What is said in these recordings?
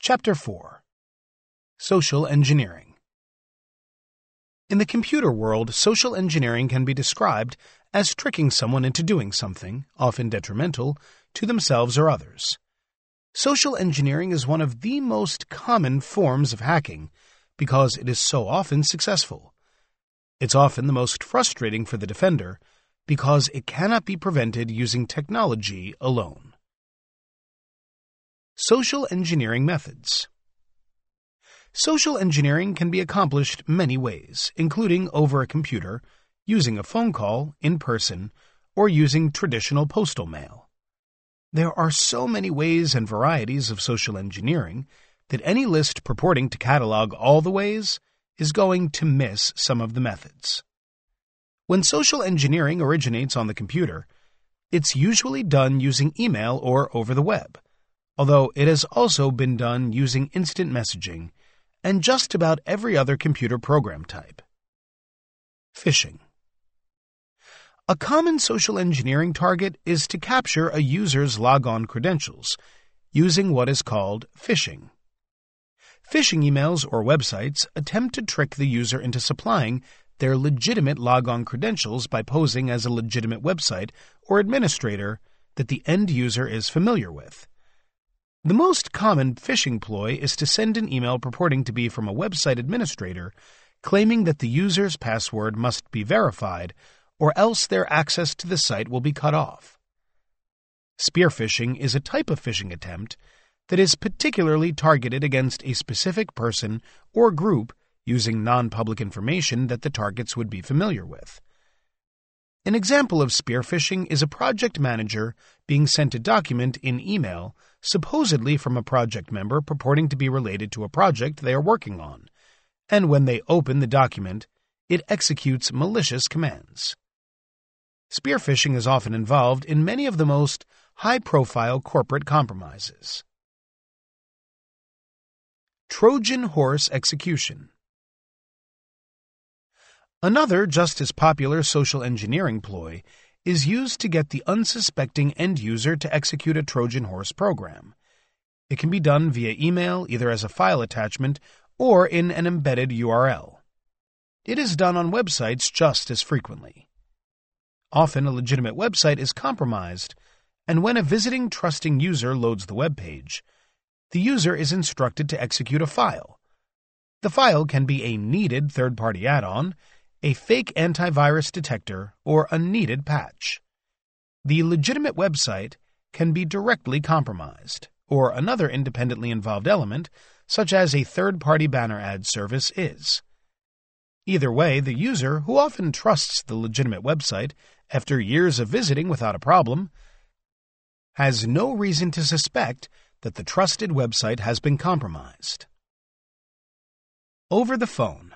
Chapter 4. Social Engineering. In the computer world, social engineering can be described as tricking someone into doing something, often detrimental, to themselves or others. Social engineering is one of the most common forms of hacking because it is so often successful. It's often the most frustrating for the defender because it cannot be prevented using technology alone. Social engineering methods. Social engineering can be accomplished many ways, including over a computer, using a phone call, in person, or using traditional postal mail. There are so many ways and varieties of social engineering that any list purporting to catalog all the ways is going to miss some of the methods. When social engineering originates on the computer, it's usually done using email or over the web, although it has also been done using instant messaging and just about every other computer program type. Phishing. A common social engineering target is to capture a user's logon credentials using what is called phishing. Phishing emails or websites attempt to trick the user into supplying their legitimate logon credentials by posing as a legitimate website or administrator that the end user is familiar with. The most common phishing ploy is to send an email purporting to be from a website administrator claiming that the user's password must be verified or else their access to the site will be cut off. Spear phishing is a type of phishing attempt that is particularly targeted against a specific person or group using non-public information that the targets would be familiar with. An example of spear phishing is a project manager being sent a document in email supposedly from a project member purporting to be related to a project they are working on, and when they open the document, it executes malicious commands. Spear phishing is often involved in many of the most high-profile corporate compromises. Trojan horse execution. Another just as popular social engineering ploy is used to get the unsuspecting end user to execute a Trojan horse program. It can be done via email, either as a file attachment or in an embedded URL. It is done on websites just as frequently. Often a legitimate website is compromised, and when a visiting trusting user loads the web page, the user is instructed to execute a file. The file can be a needed third-party add-on, a fake antivirus detector, or a needed patch. The legitimate website can be directly compromised, or another independently involved element, such as a third-party banner ad service is. Either way, the user, who often trusts the legitimate website after years of visiting without a problem, has no reason to suspect that the trusted website has been compromised. Over the phone.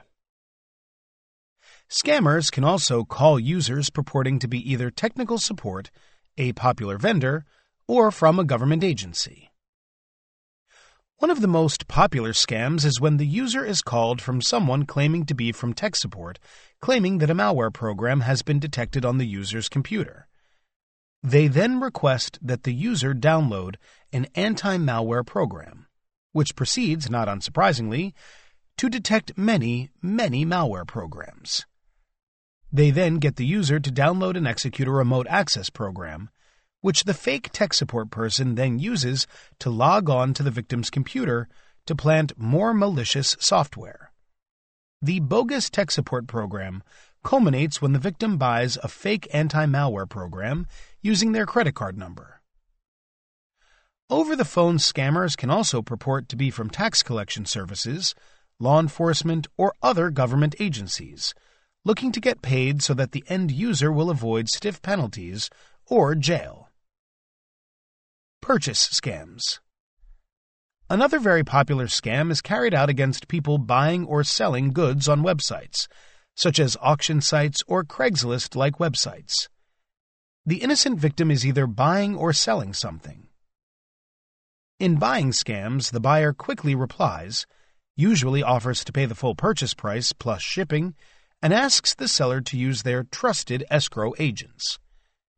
Scammers can also call users purporting to be either technical support, a popular vendor, or from a government agency. One of the most popular scams is when the user is called from someone claiming to be from tech support, claiming that a malware program has been detected on the user's computer. They then request that the user download an anti-malware program, which proceeds, not unsurprisingly, to detect many malware programs. They then get the user to download and execute a remote access program, which the fake tech support person then uses to log on to the victim's computer to plant more malicious software. The bogus tech support program culminates when the victim buys a fake anti-malware program using their credit card number. Over-the-phone scammers can also purport to be from tax collection services, law enforcement, or other government agencies, looking to get paid so that the end user will avoid stiff penalties or jail. Purchase scams. Another very popular scam is carried out against people buying or selling goods on websites, such as auction sites or Craigslist-like websites. The innocent victim is either buying or selling something. In buying scams, the buyer quickly replies, usually offers to pay the full purchase price plus shipping, and asks the seller to use their trusted escrow agents.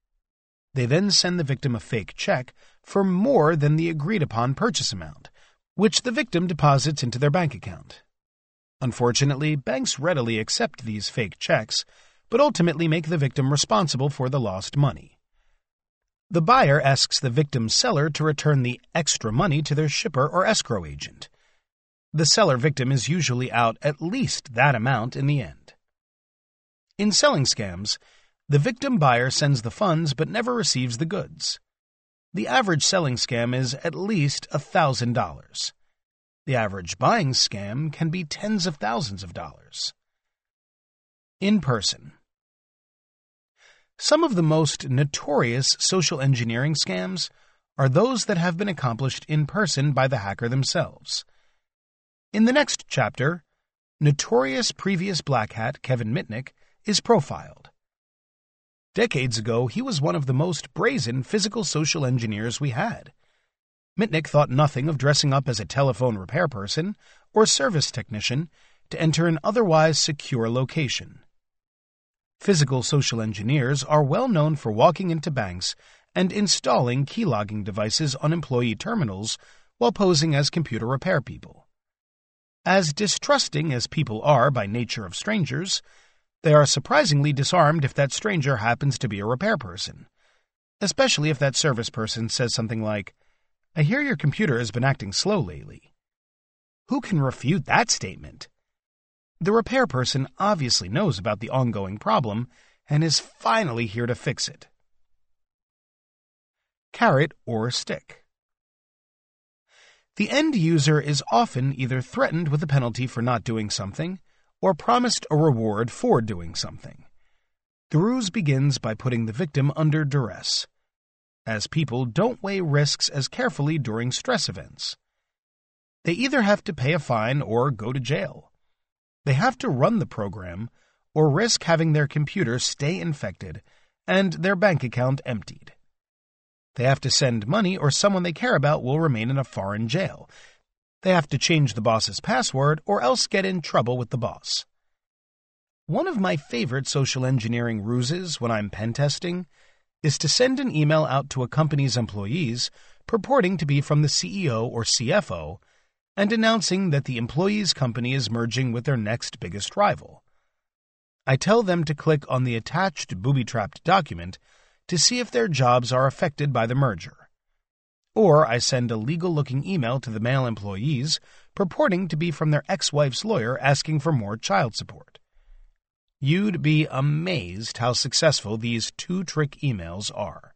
They then send the victim a fake check for more than the agreed-upon purchase amount, which the victim deposits into their bank account. Unfortunately, banks readily accept these fake checks, but ultimately make the victim responsible for the lost money. The buyer asks the victim's seller to return the extra money to their shipper or escrow agent. The seller victim is usually out at least that amount in the end. In selling scams, the victim buyer sends the funds but never receives the goods. The average selling scam is at least $1,000. The average buying scam can be tens of thousands of dollars. In person. Some of the most notorious social engineering scams are those that have been accomplished in person by the hacker themselves. In the next chapter, notorious previous black hat Kevin Mitnick is profiled. Decades ago, he was one of the most brazen physical social engineers we had. Mitnick thought nothing of dressing up as a telephone repair person or service technician to enter an otherwise secure location. Physical social engineers are well known for walking into banks and installing keylogging devices on employee terminals while posing as computer repair people. As distrusting as people are by nature of strangers, they are surprisingly disarmed if that stranger happens to be a repair person, especially if that service person says something like, "I hear your computer has been acting slow lately." Who can refute that statement? The repair person obviously knows about the ongoing problem and is finally here to fix it. Carrot or stick. The end user is often either threatened with a penalty for not doing something or promised a reward for doing something. The ruse begins by putting the victim under duress, as people don't weigh risks as carefully during stress events. They either have to pay a fine or go to jail. They have to run the program or risk having their computer stay infected and their bank account emptied. They have to send money or someone they care about will remain in a foreign jail. They have to change the boss's password or else get in trouble with the boss. One of my favorite social engineering ruses when I'm pen testing is to send an email out to a company's employees purporting to be from the CEO or CFO and announcing that the employee's company is merging with their next biggest rival. I tell them to click on the attached booby-trapped document to see if their jobs are affected by the merger. Or I send a legal-looking email to the male employees purporting to be from their ex-wife's lawyer asking for more child support. You'd be amazed how successful these two-trick emails are.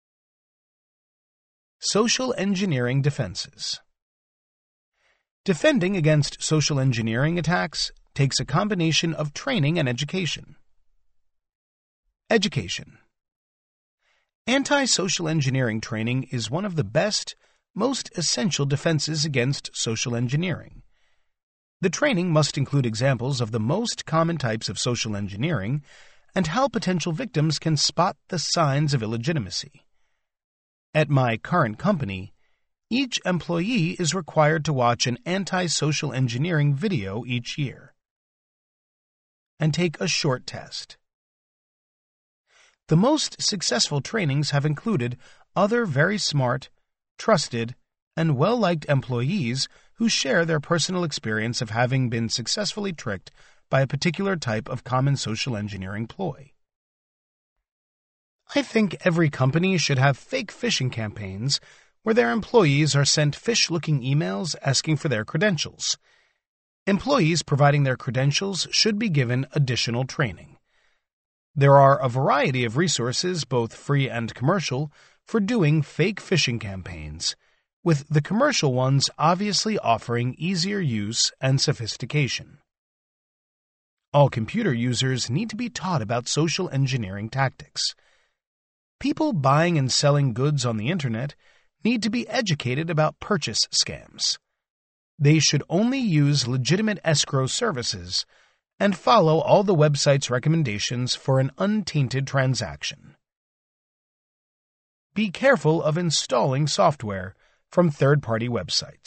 Social engineering defenses. Defending against social engineering attacks takes a combination of training and education. Education. Anti-social engineering training is one of the best, most essential defenses against social engineering. The training must include examples of the most common types of social engineering and how potential victims can spot the signs of illegitimacy. At my current company, each employee is required to watch an anti-social engineering video each year and take a short test. The most successful trainings have included other very smart, trusted, and well-liked employees who share their personal experience of having been successfully tricked by a particular type of common social engineering ploy. I think every company should have fake phishing campaigns where their employees are sent fish-looking emails asking for their credentials. Employees providing their credentials should be given additional training. There are a variety of resources, both free and commercial, for doing fake phishing campaigns, with the commercial ones obviously offering easier use and sophistication. All computer users need to be taught about social engineering tactics. People buying and selling goods on the internet need to be educated about purchase scams. They should only use legitimate escrow services and follow all the website's recommendations for an untainted transaction. Be careful of installing software from third-party websites.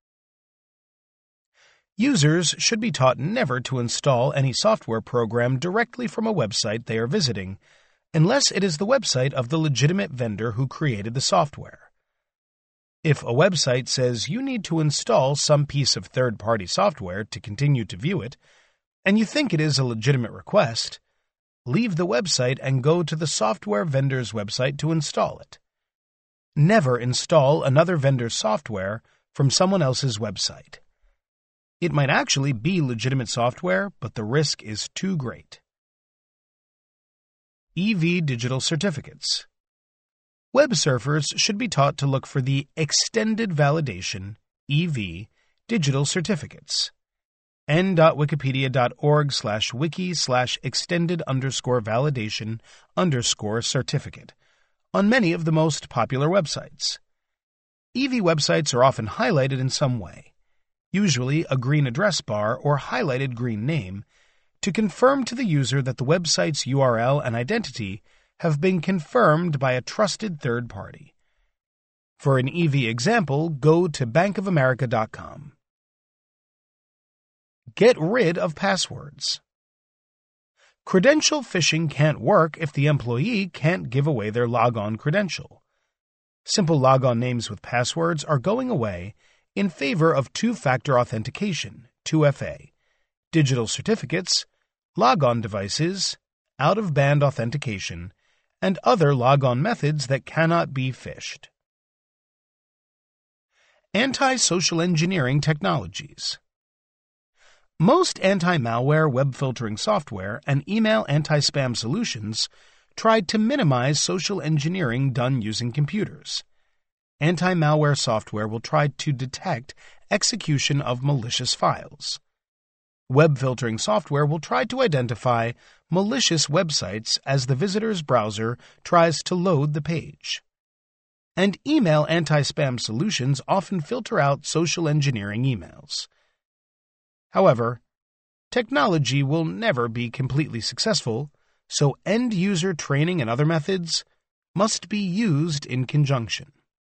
Users should be taught never to install any software program directly from a website they are visiting, unless it is the website of the legitimate vendor who created the software. If a website says you need to install some piece of third-party software to continue to view it, and you think it is a legitimate request, leave the website and go to the software vendor's website to install it. Never install another vendor's software from someone else's website. It might actually be legitimate software, but the risk is too great. EV Digital Certificates. Web surfers should be taught to look for the Extended Validation, EV, digital certificates. n.wikipedia.org/wiki/extended_validation_certificate on many of the most popular websites. EV websites are often highlighted in some way, usually a green address bar or highlighted green name, to confirm to the user that the website's URL and identity have been confirmed by a trusted third party. For an EV example, go to bankofamerica.com. Get rid of passwords. Credential phishing can't work if the employee can't give away their logon credential. Simple logon names with passwords are going away in favor of two-factor authentication, 2FA, digital certificates, logon devices, out-of-band authentication, and other logon methods that cannot be phished. Anti-social engineering technologies. Most anti-malware web filtering software and email anti-spam solutions tried to minimize social engineering done using computers. Anti-malware software will try to detect execution of malicious files. Web filtering software will try to identify malicious websites as the visitor's browser tries to load the page. And email anti-spam solutions often filter out social engineering emails. However, technology will never be completely successful, so end-user training and other methods must be used in conjunction.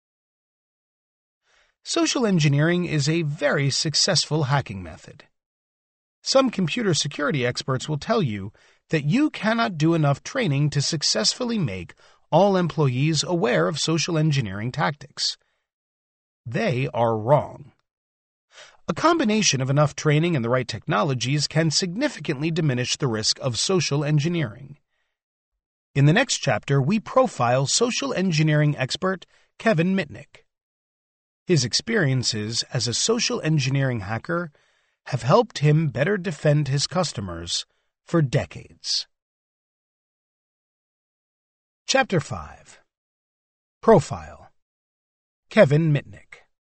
Social engineering is a very successful hacking method. Some computer security experts will tell you that you cannot do enough training to successfully make all employees aware of social engineering tactics. They are wrong. A combination of enough training and the right technologies can significantly diminish the risk of social engineering. In the next chapter, we profile social engineering expert Kevin Mitnick. His experiences as a social engineering hacker have helped him better defend his customers for decades. Chapter 5. Profile. Kevin Mitnick.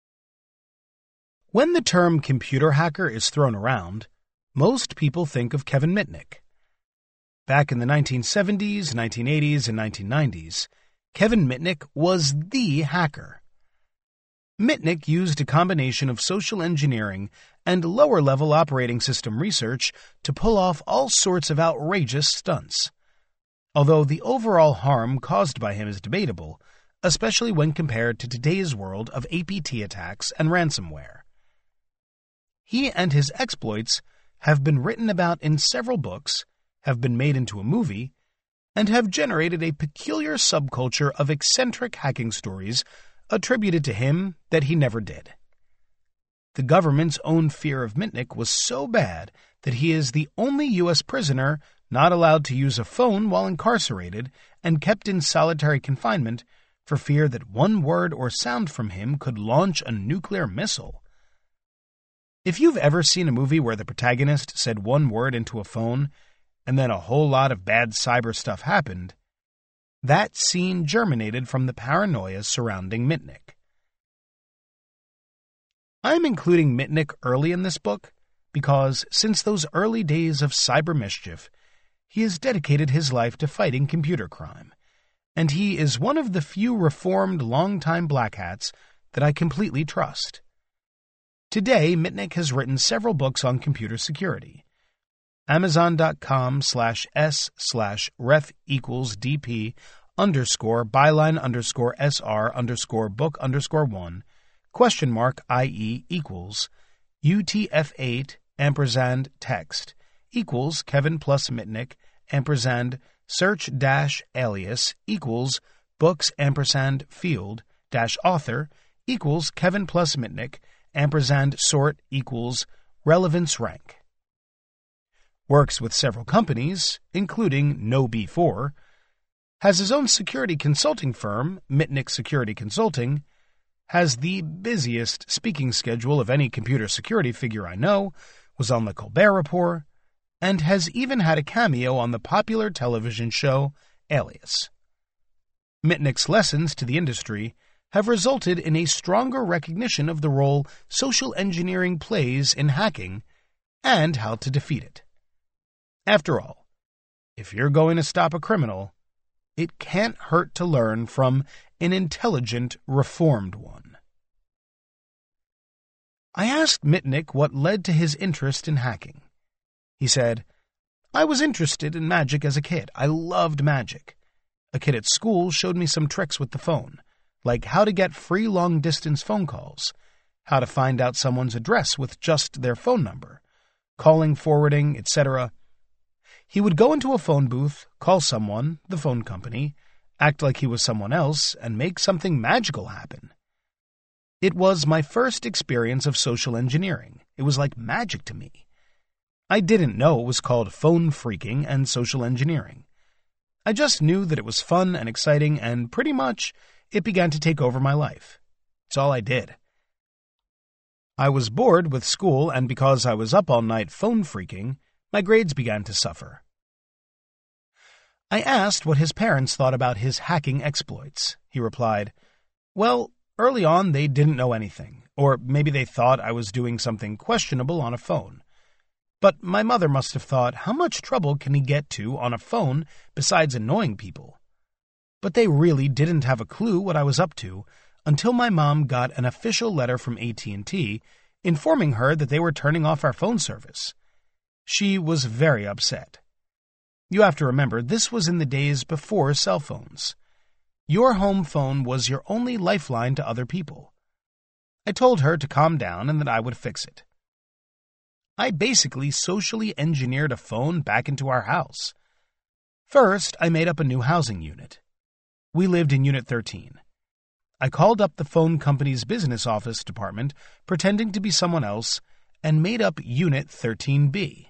When the term computer hacker is thrown around, most people think of Kevin Mitnick. Back in the 1970s, 1980s, and 1990s, Kevin Mitnick was the hacker. Mitnick used a combination of social engineering and lower-level operating system research to pull off all sorts of outrageous stunts. Although the overall harm caused by him is debatable, especially when compared to today's world of APT attacks and ransomware. He and his exploits have been written about in several books, have been made into a movie, and have generated a peculiar subculture of eccentric hacking stories attributed to him that he never did. The government's own fear of Mitnick was so bad that he is the only U.S. prisoner not allowed to use a phone while incarcerated and kept in solitary confinement for fear that one word or sound from him could launch a nuclear missile. If you've ever seen a movie where the protagonist said one word into a phone and then a whole lot of bad cyber stuff happened, that scene germinated from the paranoia surrounding Mitnick. I'm including Mitnick early in this book because since those early days of cyber mischief, he has dedicated his life to fighting computer crime, and he is one of the few reformed longtime black hats that I completely trust. Today, Mitnick has written several books on computer security. Amazon.com/s/ref=byline_SR_book_1 *IE=UTF-8 & Kevin plus Mitnick &search-alias =books & field -author equals Kevin plus Mitnick ampersand sort equals relevance rank. Works with several companies, including KnowBe4, has his own security consulting firm, Mitnick Security Consulting, has the busiest speaking schedule of any computer security figure I know, was on the Colbert Report, and has even had a cameo on the popular television show Alias. Mitnick's lessons to the industry have resulted in a stronger recognition of the role social engineering plays in hacking and how to defeat it. After all, if you're going to stop a criminal, it can't hurt to learn from an intelligent, reformed one. I asked Mitnick what led to his interest in hacking. He said, "I was interested in magic as a kid. I loved magic. A kid at school showed me some tricks with the phone, like how to get free long-distance phone calls, how to find out someone's address with just their phone number, calling, forwarding, etc. He would go into a phone booth, call someone, the phone company, act like he was someone else, and make something magical happen. It was my first experience of social engineering. It was like magic to me. I didn't know it was called phone phreaking and social engineering. I just knew that it was fun and exciting, and pretty much it began to take over my life. It's all I did. I was bored with school, and because I was up all night phone phreaking, my grades began to suffer." I asked what his parents thought about his hacking exploits. He replied, "Well, early on they didn't know anything, or maybe they thought I was doing something questionable on a phone. But my mother must have thought, how much trouble can he get to on a phone besides annoying people? But they really didn't have a clue what I was up to until my mom got an official letter from AT&T informing her that they were turning off our phone service. She was very upset. You have to remember, this was in the days before cell phones. Your home phone was your only lifeline to other people. I told her to calm down and that I would fix it. I basically socially engineered a phone back into our house. First, I made up a new housing unit. We lived in Unit 13. I called up the phone company's business office department, pretending to be someone else, and made up Unit 13B.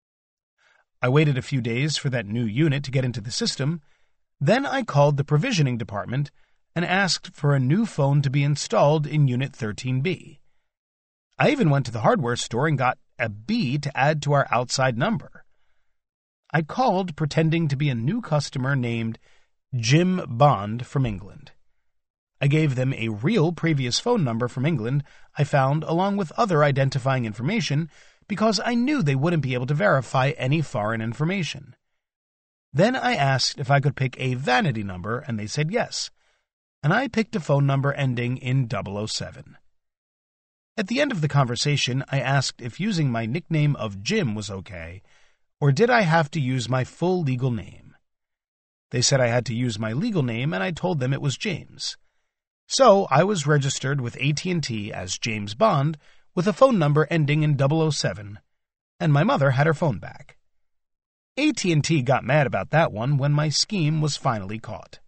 I waited a few days for that new unit to get into the system. Then I called the provisioning department and asked for a new phone to be installed in Unit 13B. I even went to the hardware store and got a B to add to our outside number. I called pretending to be a new customer named Jim Bond from England. I gave them a real previous phone number from England I found along with other identifying information because I knew they wouldn't be able to verify any foreign information. Then I asked if I could pick a vanity number, and they said yes, and I picked a phone number ending in 007. At the end of the conversation, I asked if using my nickname of Jim was okay, or did I have to use my full legal name. They said I had to use my legal name, and I told them it was James. So I was registered with AT&T as James Bond with a phone number ending in 007, and my mother had her phone back. AT&T got mad about that one when my scheme was finally caught.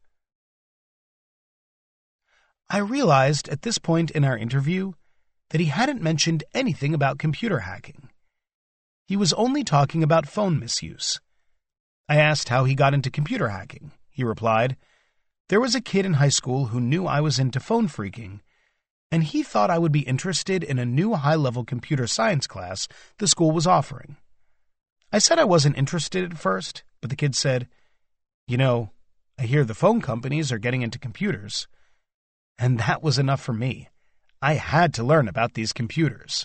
I realized at this point in our interview that he hadn't mentioned anything about computer hacking. He was only talking about phone misuse. I asked how he got into computer hacking. He replied, "There was a kid in high school who knew I was into phone phreaking, and he thought I would be interested in a new high-level computer science class the school was offering. I said I wasn't interested at first, but the kid said, 'You know, I hear the phone companies are getting into computers.' And that was enough for me. I had to learn about these computers.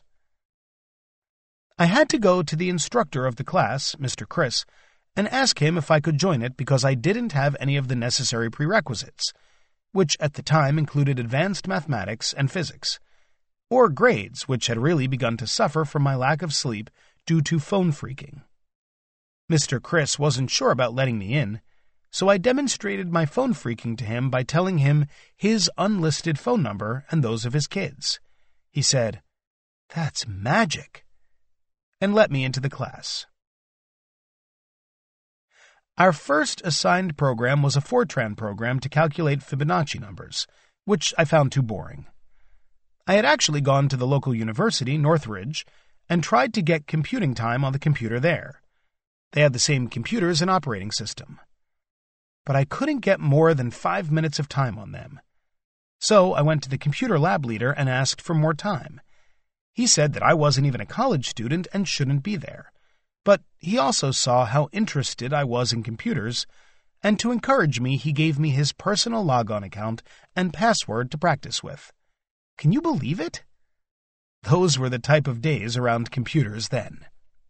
I had to go to the instructor of the class, Mr. Chris, and ask him if I could join it because I didn't have any of the necessary prerequisites, which at the time included advanced mathematics and physics, or grades which had really begun to suffer from my lack of sleep due to phone phreaking. Mr. Chris wasn't sure about letting me in, so I demonstrated my phone phreaking to him by telling him his unlisted phone number and those of his kids. He said, "That's magic," and let me into the class. Our first assigned program was a Fortran program to calculate Fibonacci numbers, which I found too boring. I had actually gone to the local university, Northridge, and tried to get computing time on the computer there. They had the same computers and operating system. But I couldn't get more than 5 minutes of time on them. So I went to the computer lab leader and asked for more time. He said that I wasn't even a college student and shouldn't be there. But he also saw how interested I was in computers, and to encourage me, he gave me his personal logon account and password to practice with. Can you believe it? Those were the type of days around computers then.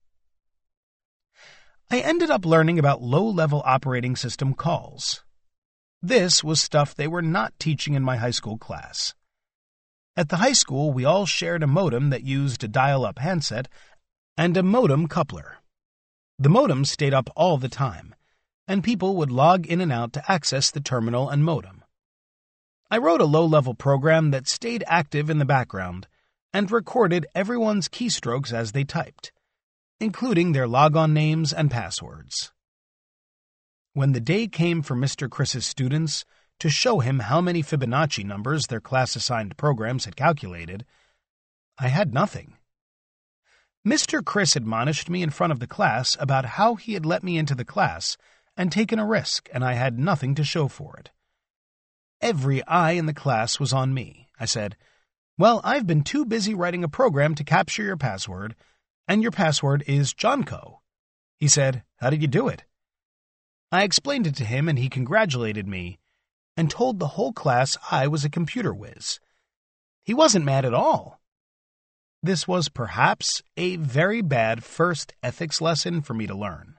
I ended up learning about low-level operating system calls. This was stuff they were not teaching in my high school class. At the high school, we all shared a modem that used a dial-up handset and a modem coupler. The modem stayed up all the time, and people would log in and out to access the terminal and modem. I wrote a low-level program that stayed active in the background and recorded everyone's keystrokes as they typed, including their logon names and passwords. When the day came for Mr. Chris's students to show him how many Fibonacci numbers their class-assigned programs had calculated, I had nothing. Mr. Chris admonished me in front of the class about how he had let me into the class and taken a risk, and I had nothing to show for it. Every eye in the class was on me. I said, "Well, I've been too busy writing a program to capture your password, and your password is Johnco." He said, "How did you do it?" I explained it to him, and he congratulated me and told the whole class I was a computer whiz. He wasn't mad at all. This was perhaps a very bad first ethics lesson for me to learn.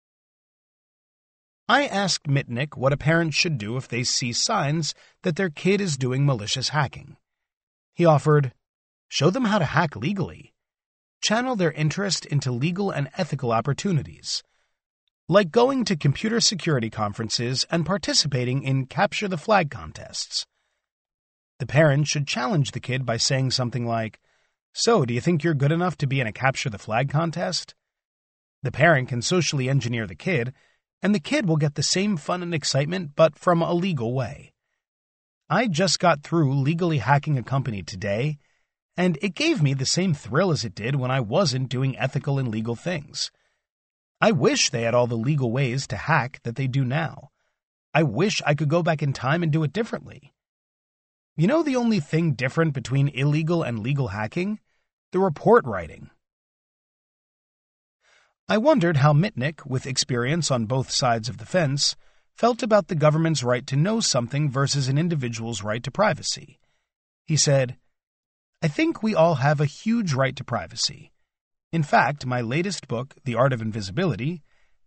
I asked Mitnick what a parent should do if they see signs that their kid is doing malicious hacking. He offered, show them how to hack legally. Channel their interest into legal and ethical opportunities, like going to computer security conferences and participating in Capture the Flag contests. The parent should challenge the kid by saying something like, "So, do you think you're good enough to be in a Capture the Flag contest?" The parent can socially engineer the kid, and the kid will get the same fun and excitement, but from a legal way. I just got through legally hacking a company today, and it gave me the same thrill as it did when I wasn't doing ethical and legal things. I wish they had all the legal ways to hack that they do now. I wish I could go back in time and do it differently. You know the only thing different between illegal and legal hacking? The report writing. I wondered how Mitnick, with experience on both sides of the fence, felt about the government's right to know something versus an individual's right to privacy. He said, "I think we all have a huge right to privacy. In fact, my latest book, The Art of Invisibility,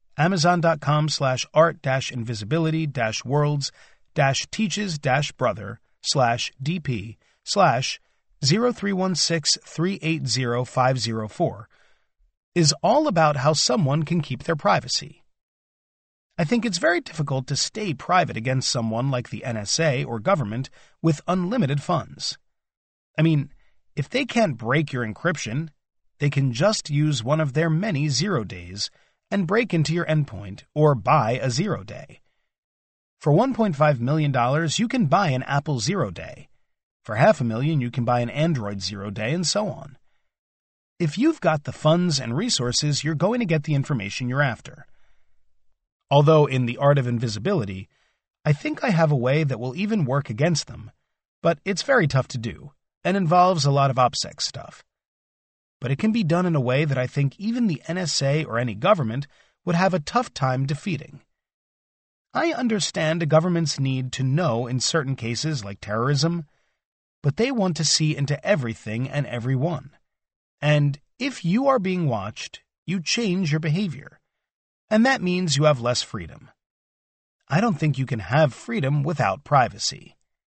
Amazon.com/art-invisibility-worlds-teaches-brother/DP/0316380504, is all about how someone can keep their privacy. I think it's very difficult to stay private against someone like the NSA or government with unlimited funds. I mean, if they can't break your encryption, they can just use one of their many 0 days and break into your endpoint or buy a 0 day. For $1.5 million, you can buy an Apple 0 day. For $500,000, you can buy an Android 0 day, and so on. If you've got the funds and resources, you're going to get the information you're after. Although in The Art of Invisibility, I think I have a way that will even work against them, but it's very tough to do and involves a lot of OPSEC stuff. But it can be done in a way that I think even the NSA or any government would have a tough time defeating. I understand a government's need to know in certain cases like terrorism, but they want to see into everything and everyone. And if you are being watched, you change your behavior, and that means you have less freedom. I don't think you can have freedom without privacy.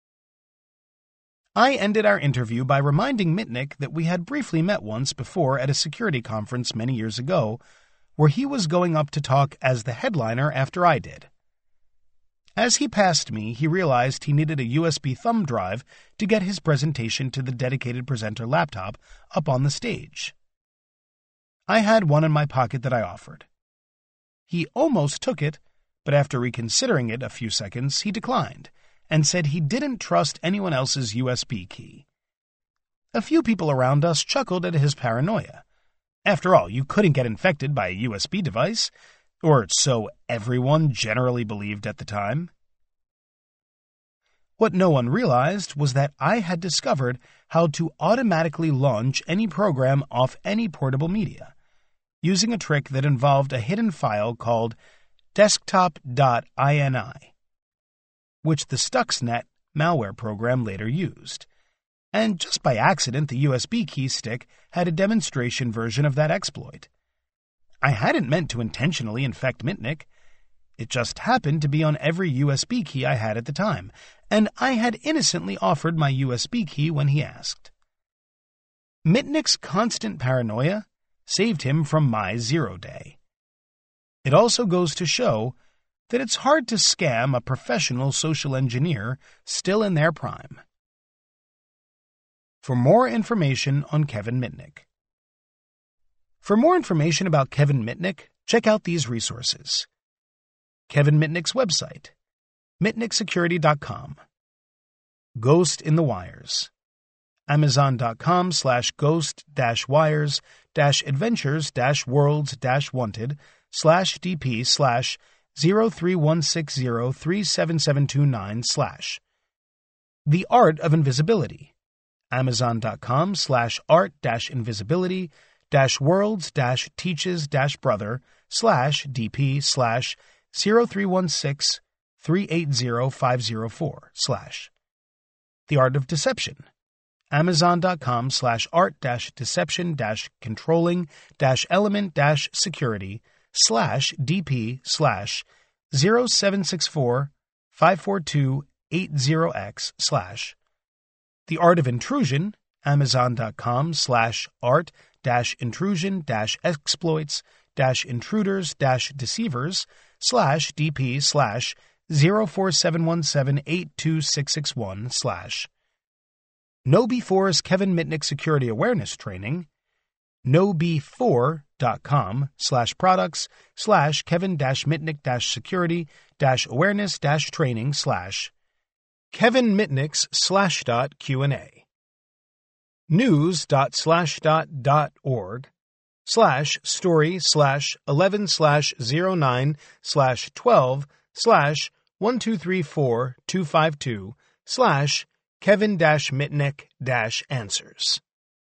I ended our interview by reminding Mitnick that we had briefly met once before at a security conference many years ago, where he was going up to talk as the headliner after I did. As he passed me, he realized he needed a USB thumb drive to get his presentation to the dedicated presenter laptop up on the stage. I had one in my pocket that I offered. He almost took it, but after reconsidering it a few seconds, he declined and said he didn't trust anyone else's USB key. A few people around us chuckled at his paranoia. After all, you couldn't get infected by a USB device, or so everyone generally believed at the time. What no one realized was that I had discovered how to automatically launch any program off any portable media, using a trick that involved a hidden file called desktop.ini, which the Stuxnet malware program later used. And just by accident, the USB key stick had a demonstration version of that exploit. I hadn't meant to intentionally infect Mitnick. It just happened to be on every USB key I had at the time, and I had innocently offered my USB key when he asked. Mitnick's constant paranoia saved him from my 0 day. It also goes to show that it's hard to scam a professional social engineer still in their prime. For more information on Kevin Mitnick. For more information about Kevin Mitnick, check out these resources. Kevin Mitnick's website, mitnicksecurity.com. Ghost in the Wires. Amazon.com/ghost-wires-adventures-worlds-wanted/DP/031603772/. The Art of Invisibility. Amazon.com/art-invisibility-worlds-teaches-brother/DP/03163805004/. The Art of Deception. Amazon.com/art-controlling-element-security/DP/076454280X/. The Art of Intrusion. Amazon.com/art-intrusion-exploits-intruders-deceivers/DP/04717826661/. KnowBe4's Kevin Mitnick Security Awareness Training. KnowBe4.com/products/Kevin-Mitnick-security-awareness-training/ Kevin Mitnick's Q&A. news.slashdot.org/story/11/09/12/1234-252/ Kevin-Mitnick-Answers.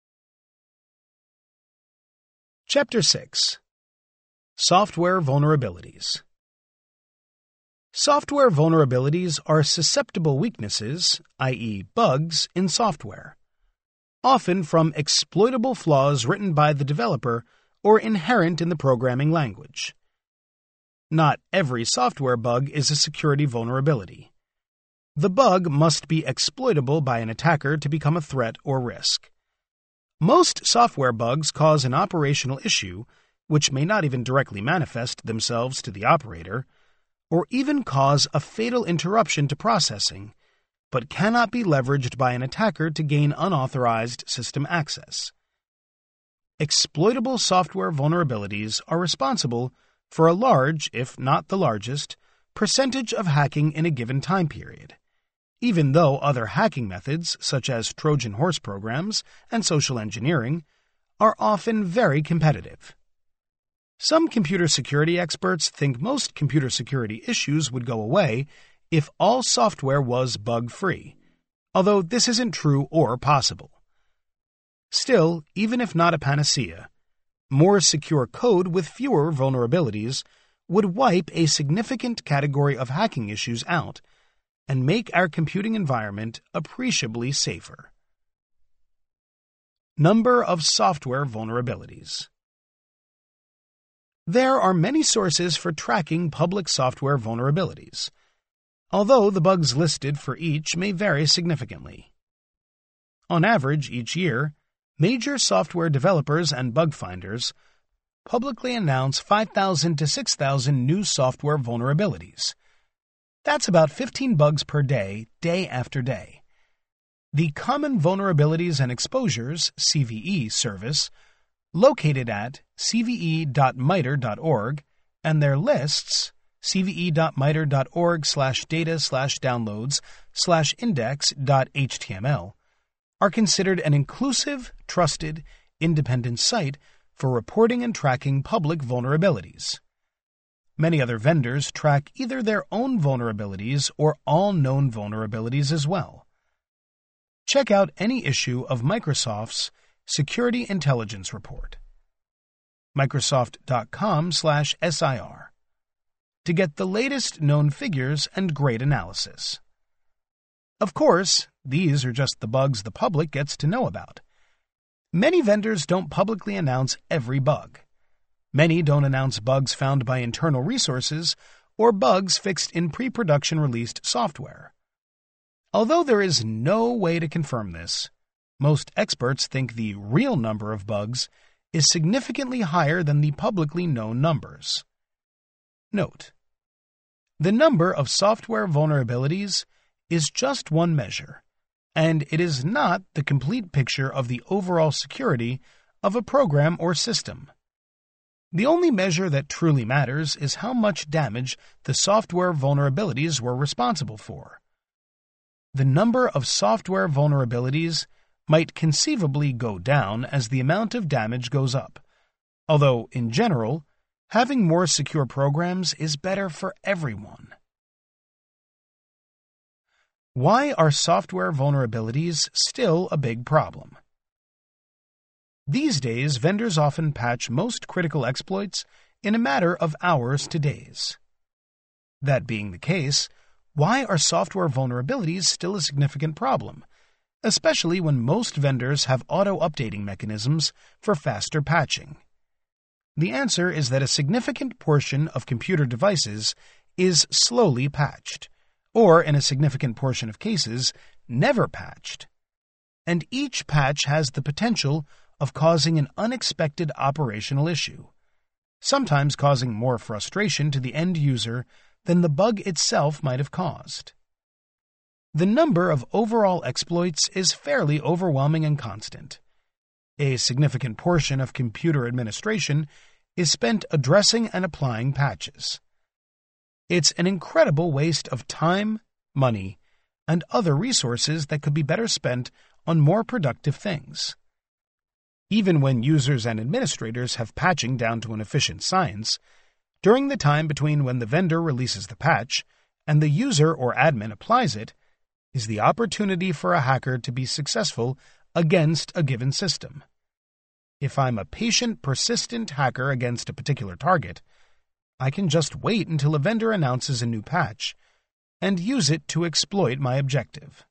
Chapter 6. Software Vulnerabilities. Software vulnerabilities are susceptible weaknesses, i.e. bugs, in software, often from exploitable flaws written by the developer or inherent in the programming language. Not every software bug is a security vulnerability. The bug must be exploitable by an attacker to become a threat or risk. Most software bugs cause an operational issue, which may not even directly manifest themselves to the operator, or even cause a fatal interruption to processing, but cannot be leveraged by an attacker to gain unauthorized system access. Exploitable software vulnerabilities are responsible for a large, if not the largest, percentage of hacking in a given time period, even though other hacking methods, such as Trojan horse programs and social engineering, are often very competitive. Some computer security experts think most computer security issues would go away if all software was bug-free, although this isn't true or possible. Still, even if not a panacea, more secure code with fewer vulnerabilities would wipe a significant category of hacking issues out and make our computing environment appreciably safer. Number of software vulnerabilities. There are many sources for tracking public software vulnerabilities, although the bugs listed for each may vary significantly. On average, each year, major software developers and bug finders publicly announce 5,000 to 6,000 new software vulnerabilities. That's about 15 bugs per day, day after day. The Common Vulnerabilities and Exposures (CVE) service, located at cve.mitre.org, and their lists, cve.mitre.org/data/downloads/index.html, are considered an inclusive, trusted, independent site for reporting and tracking public vulnerabilities. Many other vendors track either their own vulnerabilities or all known vulnerabilities as well. Check out any issue of Microsoft's Security Intelligence Report, Microsoft.com/SIR, to get the latest known figures and great analysis. Of course, these are just the bugs the public gets to know about. Many vendors don't publicly announce every bug. Many don't announce bugs found by internal resources or bugs fixed in pre-production released software. Although there is no way to confirm this, most experts think the real number of bugs is significantly higher than the publicly known numbers. Note: the number of software vulnerabilities is just one measure, and it is not the complete picture of the overall security of a program or system. The only measure that truly matters is how much damage the software vulnerabilities were responsible for. The number of software vulnerabilities might conceivably go down as the amount of damage goes up, although, in general, having more secure programs is better for everyone. Why are software vulnerabilities still a big problem? These days, vendors often patch most critical exploits in a matter of hours to days. That being the case, why are software vulnerabilities still a significant problem, especially when most vendors have auto-updating mechanisms for faster patching? The answer is that a significant portion of computer devices is slowly patched, or in a significant portion of cases, never patched. And each patch has the potential of causing an unexpected operational issue, sometimes causing more frustration to the end user than the bug itself might have caused. The number of overall exploits is fairly overwhelming and constant. A significant portion of computer administration is spent addressing and applying patches. It's an incredible waste of time, money, and other resources that could be better spent on more productive things. Even when users and administrators have patching down to an efficient science, during the time between when the vendor releases the patch and the user or admin applies it, is the opportunity for a hacker to be successful against a given system. If I'm a patient, persistent hacker against a particular target, I can just wait until a vendor announces a new patch and use it to exploit my objective.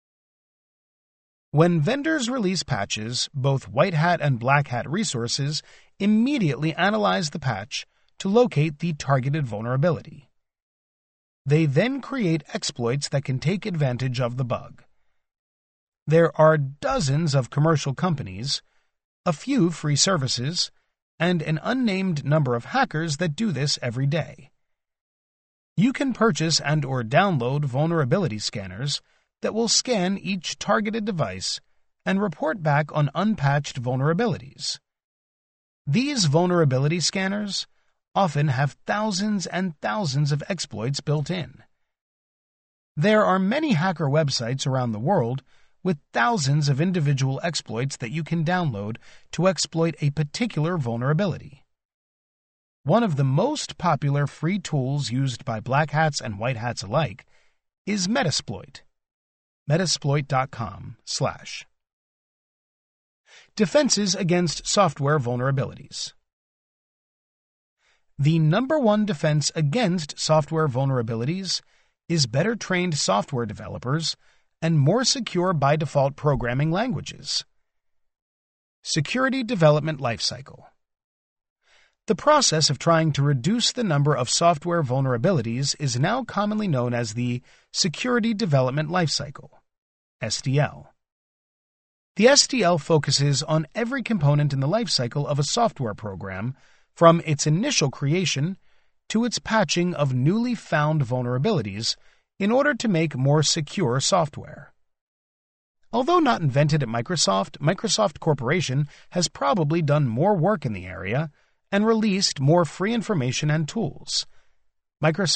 When vendors release patches, both white hat and black hat resources immediately analyze the patch to locate the targeted vulnerability. They then create exploits that can take advantage of the bug. There are dozens of commercial companies, a few free services, and an unnamed number of hackers that do this every day. You can purchase and/or download vulnerability scanners that will scan each targeted device and report back on unpatched vulnerabilities. These vulnerability scanners often have thousands and thousands of exploits built in. There are many hacker websites around the world with thousands of individual exploits that you can download to exploit a particular vulnerability. One of the most popular free tools used by black hats and white hats alike is Metasploit. Metasploit.com/ Defenses against software vulnerabilities. The number one defense against software vulnerabilities is better trained software developers and more secure by default programming languages. Security Development Lifecycle. The process of trying to reduce the number of software vulnerabilities is now commonly known as the Security Development Lifecycle, SDL. The SDL focuses on every component in the lifecycle of a software program, from its initial creation to its patching of newly found vulnerabilities in order to make more secure software. Although not invented at Microsoft, Microsoft Corporation has probably done more work in the area and released more free information and tools,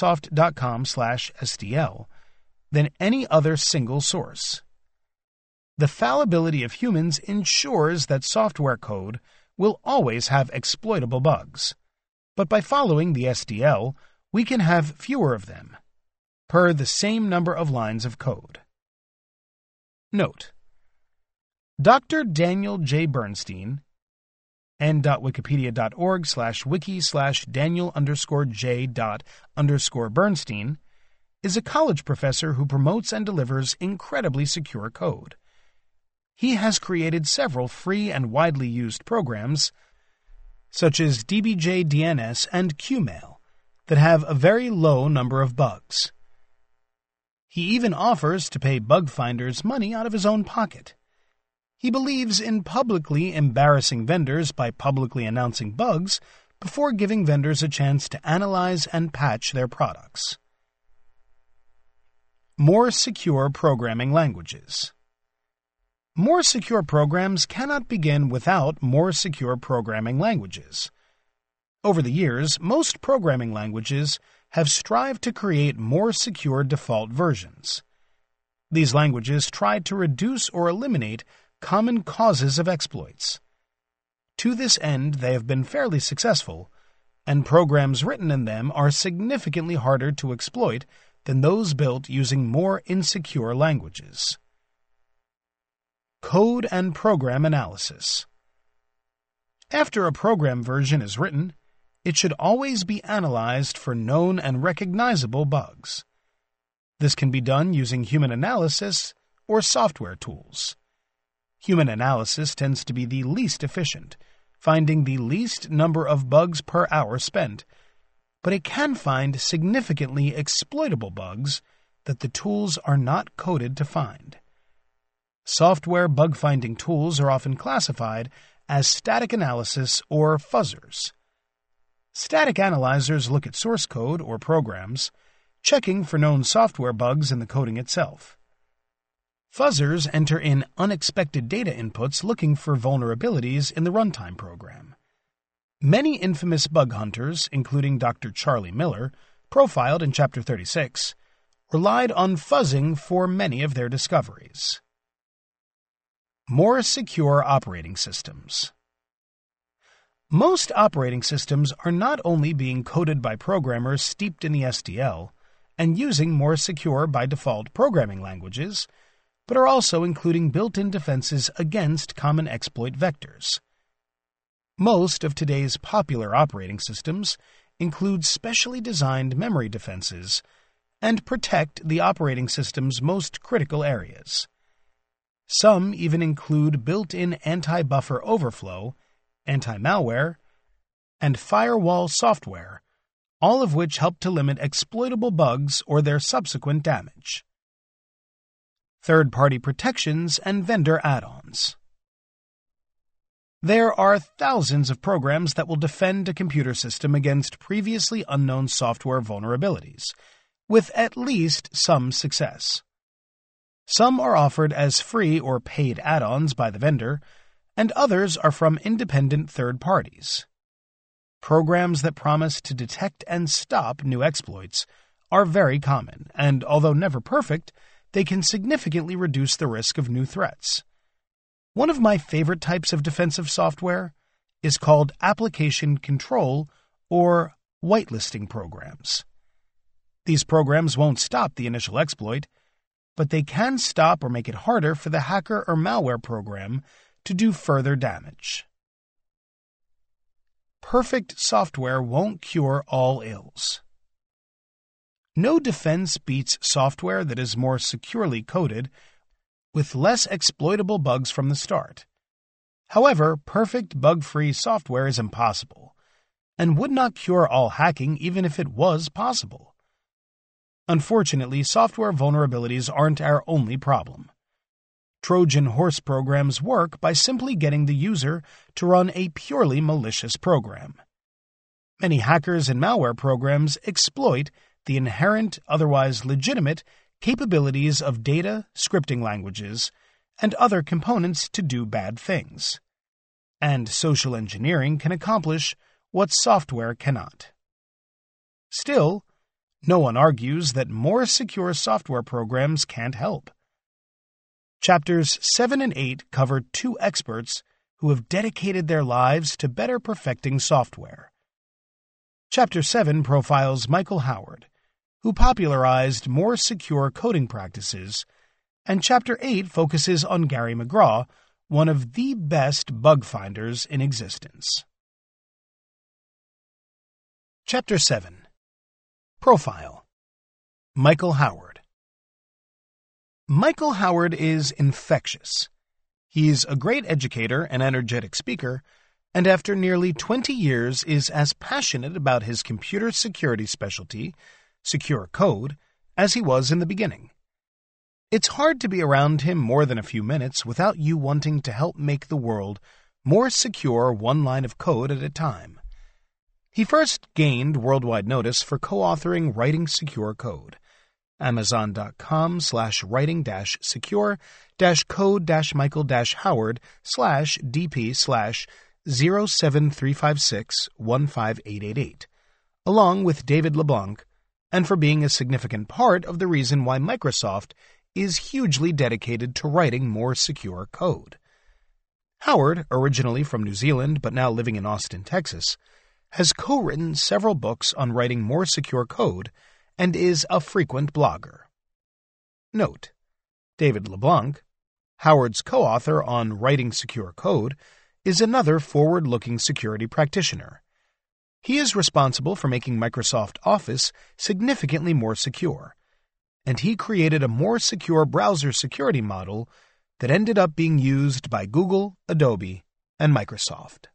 Microsoft.com/SDL, than any other single source. The fallibility of humans ensures that software code will always have exploitable bugs, but by following the SDL, we can have fewer of them, per the same number of lines of code. Note: Dr. Daniel J. Bernstein, n.wikipedia.org/wiki/Daniel_J._Bernstein, is a college professor who promotes and delivers incredibly secure code. He has created several free and widely used programs, such as DBJ-DNS and QMail, that have a very low number of bugs. He even offers to pay bug finders money out of his own pocket. He believes in publicly embarrassing vendors by publicly announcing bugs before giving vendors a chance to analyze and patch their products. More secure programming languages. More secure programs cannot begin without more secure programming languages. Over the years, most programming languages have strived to create more secure default versions. These languages try to reduce or eliminate common causes of exploits. To this end, they have been fairly successful, and programs written in them are significantly harder to exploit than those built using more insecure languages. Code and program analysis. After a program version is written, it should always be analyzed for known and recognizable bugs. This can be done using human analysis or software tools. Human analysis tends to be the least efficient, finding the least number of bugs per hour spent, but it can find significantly exploitable bugs that the tools are not coded to find. Software bug-finding tools are often classified as static analysis or fuzzers. Static analyzers look at source code or programs, checking for known software bugs in the coding itself. Fuzzers enter in unexpected data inputs looking for vulnerabilities in the runtime program. Many infamous bug hunters, including Dr. Charlie Miller, profiled in Chapter 36, relied on fuzzing for many of their discoveries. More secure operating systems. Most operating systems are not only being coded by programmers steeped in the SDL and using more secure by default programming languages, but are also including built-in defenses against common exploit vectors. Most of today's popular operating systems include specially designed memory defenses and protect the operating system's most critical areas. Some even include built-in anti-buffer overflow, anti-malware, and firewall software, all of which help to limit exploitable bugs or their subsequent damage. Third-party protections and vendor add-ons. There are thousands of programs that will defend a computer system against previously unknown software vulnerabilities, with at least some success. Some are offered as free or paid add-ons by the vendor, and others are from independent third parties. Programs that promise to detect and stop new exploits are very common, and although never perfect, they can significantly reduce the risk of new threats. One of my favorite types of defensive software is called application control or whitelisting programs. These programs won't stop the initial exploit, but they can stop or make it harder for the hacker or malware program to do further damage. Perfect software won't cure all ills. No defense beats software that is more securely coded with less exploitable bugs from the start. However, perfect bug-free software is impossible and would not cure all hacking even if it was possible. Unfortunately, software vulnerabilities aren't our only problem. Trojan horse programs work by simply getting the user to run a purely malicious program. Many hackers and malware programs exploit the inherent, otherwise legitimate, capabilities of data, scripting languages, and other components to do bad things. And social engineering can accomplish what software cannot. Still, no one argues that more secure software programs can't help. Chapters 7 and 8 cover two experts who have dedicated their lives to better perfecting software. Chapter 7 profiles Michael Howard, who popularized more secure coding practices, and Chapter 8 focuses on Gary McGraw, one of the best bug finders in existence. Chapter 7. Profile. Michael Howard. Michael Howard is infectious. He's a great educator and energetic speaker, and after nearly 20 years is as passionate about his computer security specialty, secure code, as he was in the beginning. It's hard to be around him more than a few minutes without you wanting to help make the world more secure one line of code at a time. He first gained worldwide notice for co-authoring Writing Secure Code. Amazon.com/writing-secure-code-michael-howard/dp/07356-15888, along with David LeBlanc, and for being a significant part of the reason why Microsoft is hugely dedicated to writing more secure code. Howard, originally from New Zealand but now living in Austin, Texas, has co-written several books on writing more secure code and is a frequent blogger. Note: David LeBlanc, Howard's co-author on Writing Secure Code, is another forward-looking security practitioner. He is responsible for making Microsoft Office significantly more secure, and he created a more secure browser security model that ended up being used by Google, Adobe, and Microsoft.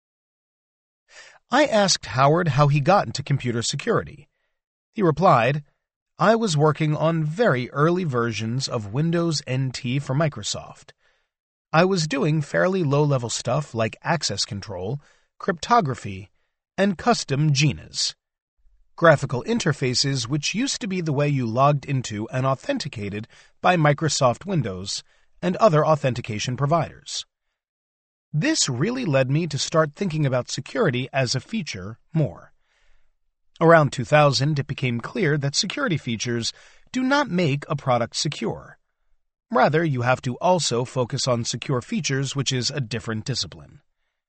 I asked Howard how he got into computer security. He replied, "I was working on very early versions of Windows NT for Microsoft. I was doing fairly low-level stuff like access control, cryptography, and custom GINAs, graphical interfaces which used to be the way you logged into and authenticated by Microsoft Windows and other authentication providers. This really led me to start thinking about security as a feature more. Around 2000, it became clear that security features do not make a product secure. Rather, you have to also focus on secure features, which is a different discipline."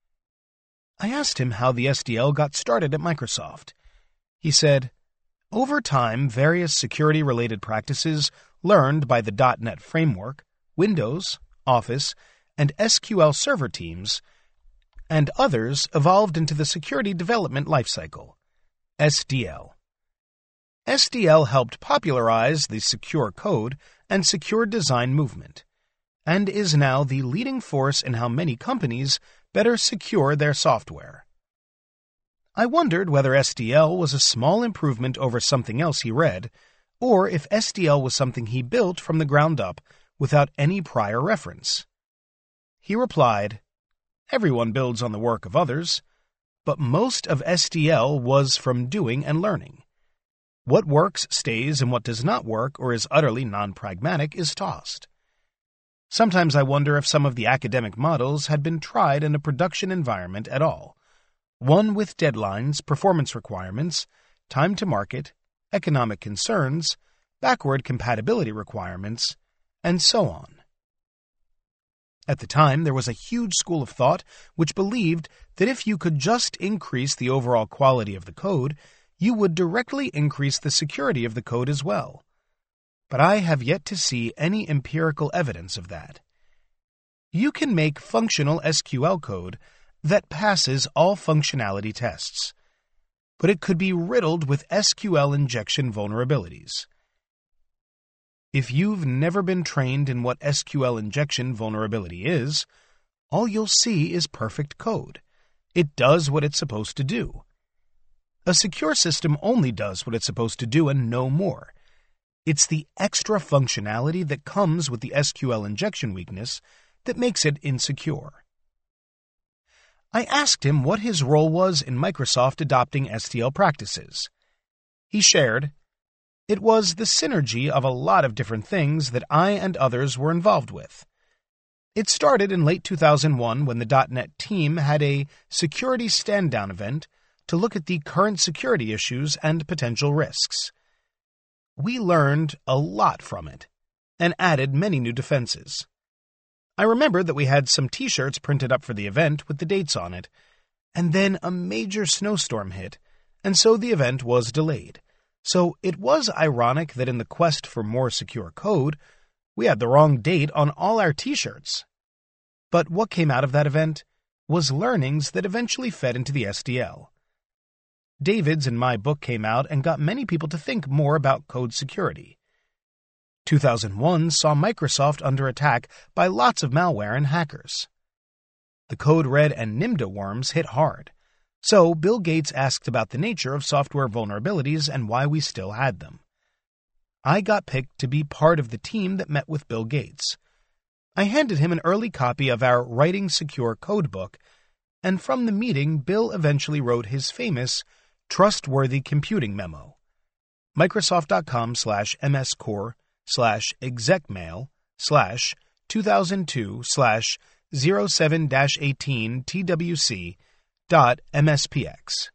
I asked him how the SDL got started at Microsoft. He said, "Over time, various security-related practices learned by the .NET Framework, Windows, Office, and SQL Server teams, and others evolved into the Security Development Lifecycle, SDL. SDL helped popularize the secure code and secure design movement, and is now the leading force in how many companies better secure their software." I wondered whether SDL was a small improvement over something else he read, or if SDL was something he built from the ground up without any prior reference. He replied, "Everyone builds on the work of others, but most of SDL was from doing and learning. What works stays and what does not work or is utterly non-pragmatic is tossed. Sometimes I wonder if some of the academic models had been tried in a production environment at all, one with deadlines, performance requirements, time to market, economic concerns, backward compatibility requirements, and so on." At the time, there was a huge school of thought which believed that if you could just increase the overall quality of the code, you would directly increase the security of the code as well. But I have yet to see any empirical evidence of that. You can make functional SQL code that passes all functionality tests, but it could be riddled with SQL injection vulnerabilities. If you've never been trained in what SQL injection vulnerability is, all you'll see is perfect code. It does what it's supposed to do. A secure system only does what it's supposed to do and no more. It's the extra functionality that comes with the SQL injection weakness that makes it insecure. I asked him what his role was in Microsoft adopting SDL practices. He shared, "It was the synergy of a lot of different things that I and others were involved with. It started in late 2001 when the .NET team had a security stand-down event to look at the current security issues and potential risks. We learned a lot from it, and added many new defenses. I remember that we had some t-shirts printed up for the event with the dates on it, and then a major snowstorm hit, and so the event was delayed. So it was ironic that in the quest for more secure code, we had the wrong date on all our t-shirts. But what came out of that event was learnings that eventually fed into the SDL. David's and my book came out and got many people to think more about code security. 2001 saw Microsoft under attack by lots of malware and hackers. The Code Red and Nimda worms hit hard, so Bill Gates asked about the nature of software vulnerabilities and why we still had them. I got picked to be part of the team that met with Bill Gates. I handed him an early copy of our Writing Secure Code book, and from the meeting, Bill eventually wrote his famous Trustworthy Computing memo. Microsoft.com/mscore/execmail/2002/07-18twc.mspx.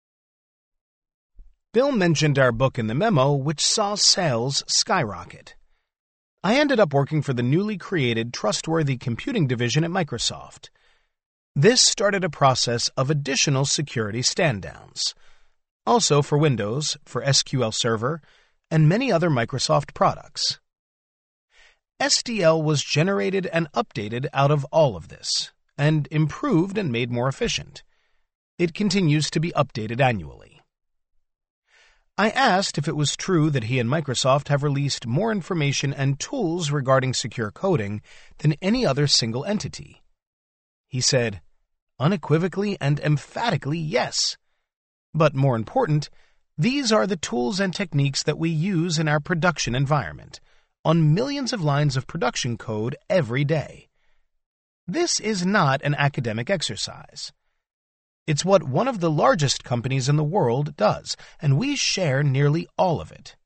Bill mentioned our book in the memo, which saw sales skyrocket. I ended up working for the newly created Trustworthy Computing division at Microsoft. This started a process of additional security stand-downs, also for Windows, for SQL Server, and many other Microsoft products. SDL was generated and updated out of all of this, and improved and made more efficient. It continues to be updated annually. I asked if it was true that he and Microsoft have released more information and tools regarding secure coding than any other single entity. He said, unequivocally and emphatically yes. But more important, these are the tools and techniques that we use in our production environment, on millions of lines of production code every day. This is not an academic exercise. It's what one of the largest companies in the world does, and we share nearly all of it.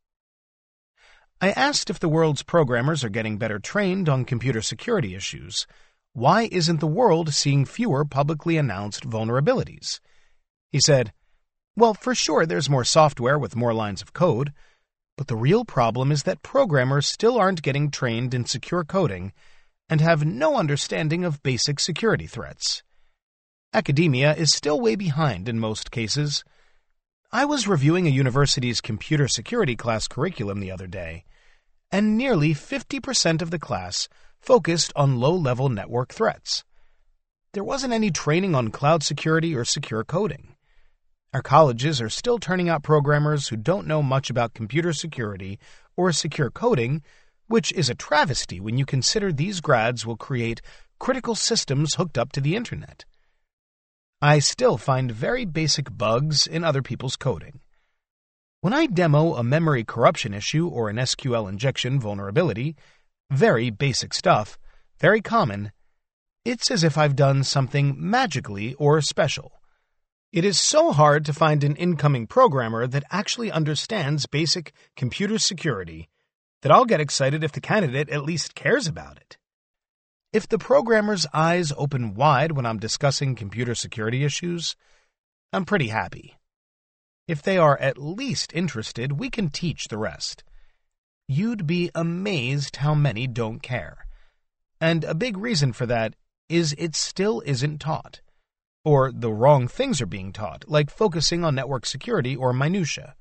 I asked if the world's programmers are getting better trained on computer security issues. Why isn't the world seeing fewer publicly announced vulnerabilities? He said, well, for sure there's more software with more lines of code, but the real problem is that programmers still aren't getting trained in secure coding and have no understanding of basic security threats. Academia is still way behind in most cases. I was reviewing a university's computer security class curriculum the other day, and nearly 50% of the class focused on low-level network threats. There wasn't any training on cloud security or secure coding. Our colleges are still turning out programmers who don't know much about computer security or secure coding, which is a travesty when you consider these grads will create critical systems hooked up to the internet. I still find very basic bugs in other people's coding. When I demo a memory corruption issue or an SQL injection vulnerability, very basic stuff, very common, it's as if I've done something magically or special. It is so hard to find an incoming programmer that actually understands basic computer security that I'll get excited if the candidate at least cares about it. If the programmer's eyes open wide when I'm discussing computer security issues, I'm pretty happy. If they are at least interested, we can teach the rest. You'd be amazed how many don't care. And a big reason for that is it still isn't taught. Or the wrong things are being taught, like focusing on network security or minutia.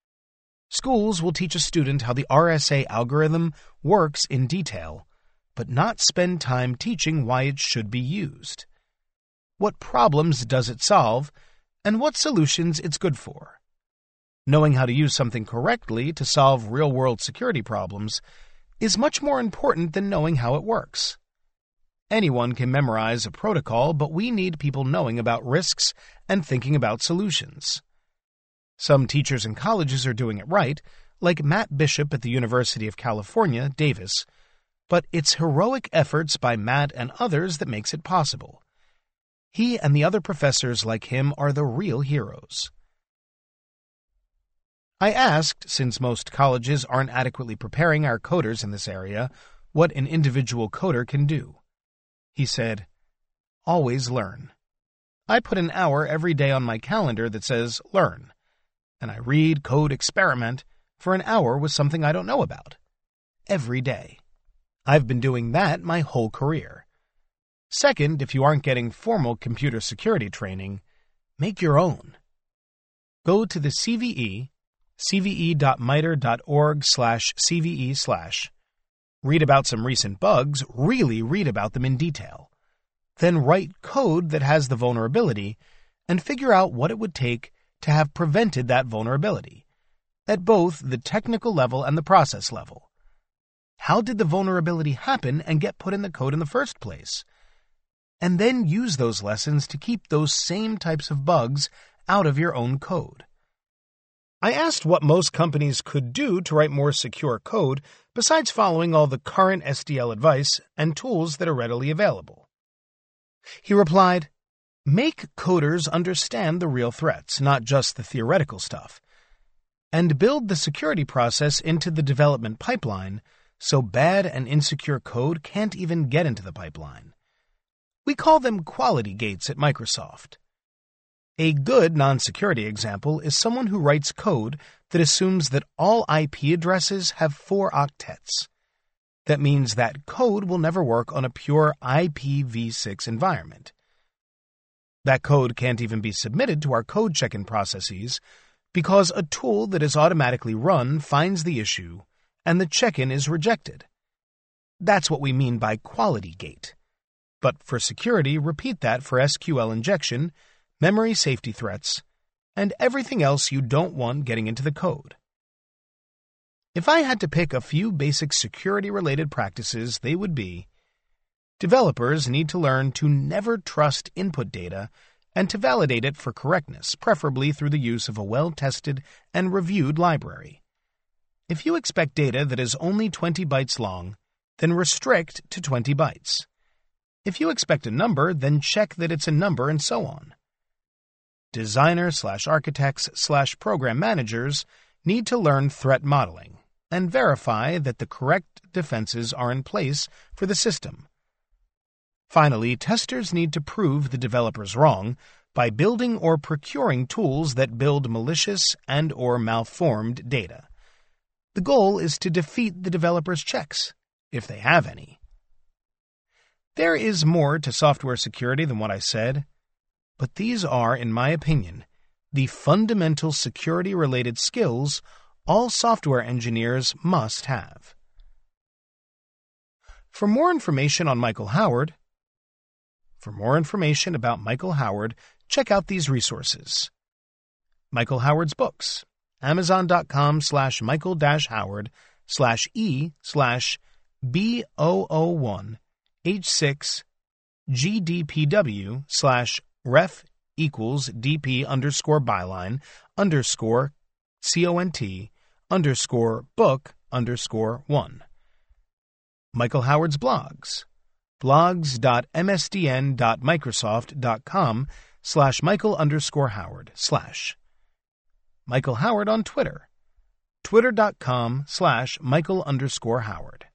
Schools will teach a student how the RSA algorithm works in detail, but not spend time teaching why it should be used. What problems does it solve, and what solutions it's good for? Knowing how to use something correctly to solve real-world security problems is much more important than knowing how it works. Anyone can memorize a protocol, but we need people knowing about risks and thinking about solutions. Some teachers and colleges are doing it right, like Matt Bishop at the University of California, Davis, but it's heroic efforts by Matt and others that makes it possible. He and the other professors like him are the real heroes. I asked, since most colleges aren't adequately preparing our coders in this area, what an individual coder can do. He said, always learn. I put an hour every day on my calendar that says learn, and I read, code, experiment for an hour with something I don't know about. Every day. I've been doing that my whole career. Second, if you aren't getting formal computer security training, make your own. Go to the CVE, cve.mitre.org/CVE/. Read about some recent bugs, really read about them in detail. Then write code that has the vulnerability and figure out what it would take to have prevented that vulnerability, at both the technical level and the process level. How did the vulnerability happen and get put in the code in the first place? And then use those lessons to keep those same types of bugs out of your own code. I asked what most companies could do to write more secure code besides following all the current SDL advice and tools that are readily available. He replied, "Make coders understand the real threats, not just the theoretical stuff, and build the security process into the development pipeline so bad and insecure code can't even get into the pipeline. We call them quality gates at Microsoft. A good non-security example is someone who writes code that assumes that all IP addresses have 4 octets. That means that code will never work on a pure IPv6 environment. That code can't even be submitted to our code check-in processes because a tool that is automatically run finds the issue and the check-in is rejected. That's what we mean by quality gate. But for security, repeat that for SQL injection, memory safety threats, and everything else you don't want getting into the code. If I had to pick a few basic security-related practices, they would be: developers need to learn to never trust input data and to validate it for correctness, preferably through the use of a well-tested and reviewed library. If you expect data that is only 20 bytes long, then restrict to 20 bytes. If you expect a number, then check that it's a number and so on. Designers/architects/program managers need to learn threat modeling and verify that the correct defenses are in place for the system. Finally, testers need to prove the developers wrong by building or procuring tools that build malicious and/or malformed data. The goal is to defeat the developers' checks, if they have any. There is more to software security than what I said, but these are, in my opinion, the fundamental security-related skills all software engineers must have. For more information on Michael Howard, about Michael Howard, check out these resources. Michael Howard's books, Amazon.com/michael-howard/E/GDPW/ref=DP_BOOK_1. Michael Howard's blogs, blogs.msdn.microsoft.com/Michael_Howard/. Michael Howard on Twitter, twitter.com/Michael_Howard.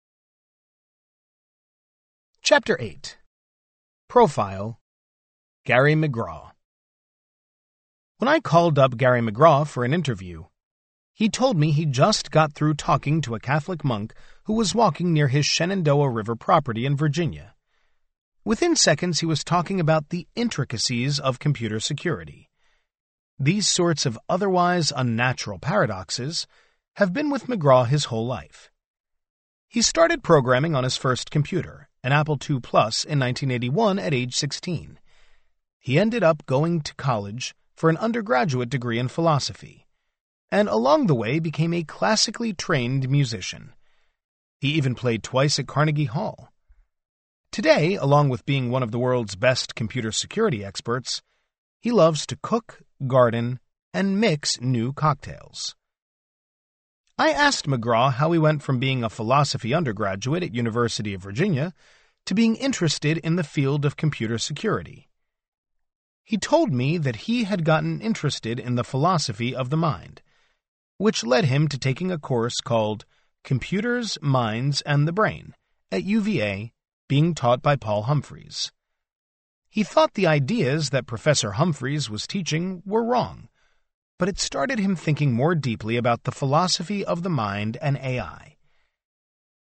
Chapter 8. Profile: Gary McGraw. When I called up Gary McGraw for an interview, he told me he just got through talking to a Catholic monk who was walking near his Shenandoah River property in Virginia. Within seconds, he was talking about the intricacies of computer security. These sorts of otherwise unnatural paradoxes have been with McGraw his whole life. He started programming on his first computer, an Apple II Plus, in 1981 at age 16. He ended up going to college for an undergraduate degree in philosophy, and along the way became a classically trained musician. He even played twice at Carnegie Hall. Today, along with being one of the world's best computer security experts, he loves to cook, garden, and mix new cocktails. I asked McGraw how he went from being a philosophy undergraduate at University of Virginia to being interested in the field of computer security. He told me that he had gotten interested in the philosophy of the mind, which led him to taking a course called Computers, Minds, and the Brain at UVA, being taught by Paul Humphreys. He thought the ideas that Professor Humphreys was teaching were wrong, but it started him thinking more deeply about the philosophy of the mind and AI.